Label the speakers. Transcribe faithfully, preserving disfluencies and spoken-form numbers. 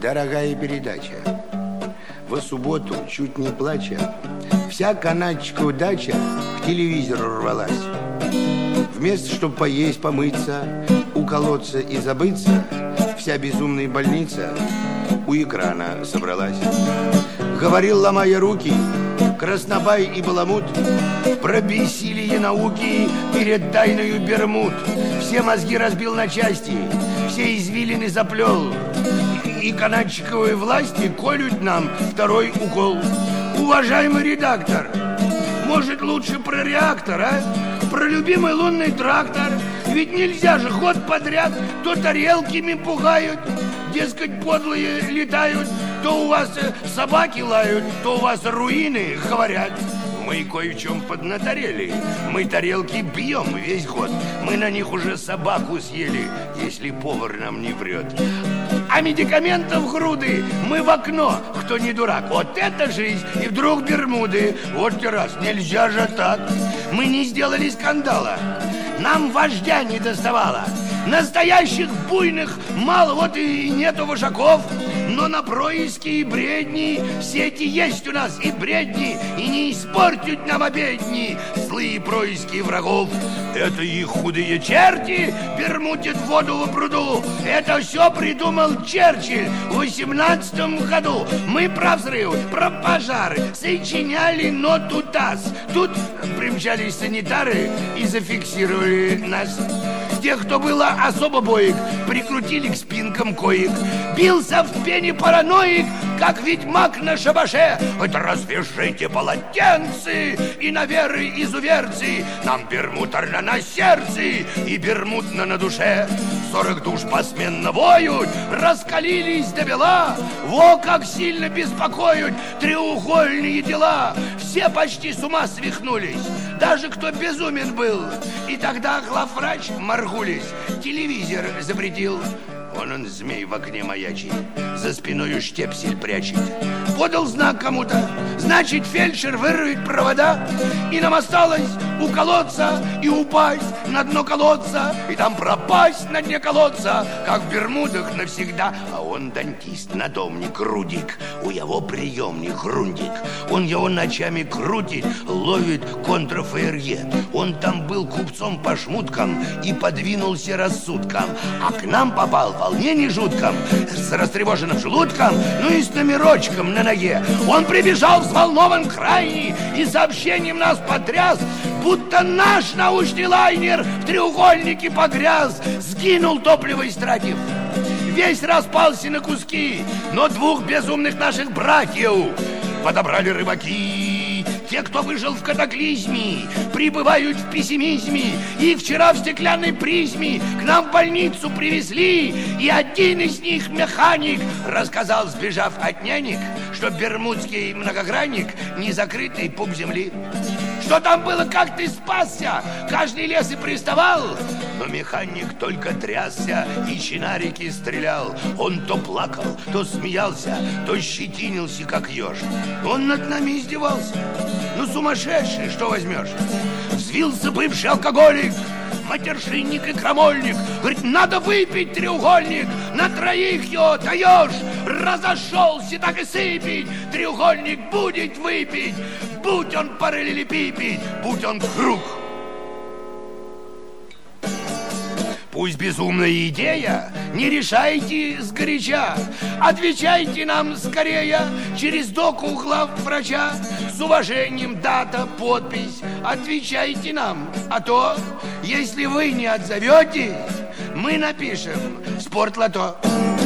Speaker 1: Дорогая передача. В субботу, чуть не плача, вся канадчика удача к телевизору рвалась. Вместо, чтобы поесть, помыться, уколоться и забыться, вся безумная больница у экрана собралась. Говорил, ломая руки, Краснобай и Баламут про бессилие науки перед тайною Бермуд. Все мозги разбил на части, все извилины заплел, и канадчиковые власти колют нам второй укол. Уважаемый редактор, может, лучше про реактор, а? Про любимый лунный трактор. Ведь нельзя же год подряд то тарелками пугают, дескать, подлые летают, то у вас собаки лают, то у вас руины говорят. Мы кое в чем поднаторели. Мы тарелки бьем весь год. Мы на них уже собаку съели, если повар нам не врет. А медикаментов груды мы в окно, кто не дурак. Вот это жизнь, и вдруг Бермуды. Вот те раз, нельзя же так. Мы не сделали скандала, нам вождя не доставало. Настоящих буйных мало, вот и нету вожаков. Но на происки и бредни сети есть у нас и бредни, и не испортят нам обедни злые происки врагов. Это их худые черти бермутят воду в пруду. Это все придумал Черчилль в восемнадцатом году. Мы про взрыв, про пожары сочиняли ноту ТАСС. Тут примчались санитары и зафиксировали нас. Тех, кто было особо боек, прикрутили к спинкам коек. Бился в пене параноик, как ведьмак на шабаше. Это развяжите полотенцы и на веры изуверцы. Нам бермуторно на сердце и бермудно на душе. Сорок душ посменно воют, раскалились до бела. Во, как сильно беспокоят треугольные дела. Все почти с ума свихнулись, даже кто безумен был. И тогда главврач Маргулис телевизор запретил. Вон он, змей, в окне маячит, за спиною штепсель прячет. Подал знак кому-то, значит, фельдшер вырвет провода. И нам осталось уколоться и упасть на дно колодца, и там пропасть на дне колодца, как в Бермудах навсегда. А он дантист, надомник, рудик, у его приемник грундик. Он его ночами крутит, ловит контрафаерье. Он там был купцом по шмуткам и подвинулся рассудком, а к нам попал вполне не жутком, с растревоженным желудком, ну и с номерочком на ноге. Он прибежал взволнован крайне и сообщением нас потряс, будто наш научный лайнер в треугольнике погряз. Сгинул топливо истратив, весь распался на куски, но двух безумных наших братьев подобрали рыбаки. Те, кто выжил в катаклизме, пребывают в пессимизме. И вчера в стеклянной призме к нам в больницу привезли. И один из них, механик, рассказал, сбежав от нянек, что бермудский многогранник не закрытый пуп земли. Что там было, как ты спасся, каждый лес и приставал. Но механик только трясся и чинарики стрелял. Он то плакал, то смеялся, то щетинился, как еж. Он над нами издевался. Ну, сумасшедший, что возьмешь? Взвился бывший алкоголик, матершинник и крамольник. Говорит, надо выпить треугольник, на троих его даешь. Разошелся, так и сыпить, треугольник будет выпить. Будь он параллелепипед, будь он круг. Пусть безумная идея, не решайте сгоряча. Отвечайте нам скорее через доку главврача. С уважением, дата, подпись. Отвечайте нам, а то, если вы не отзоветесь, мы напишем спортлото.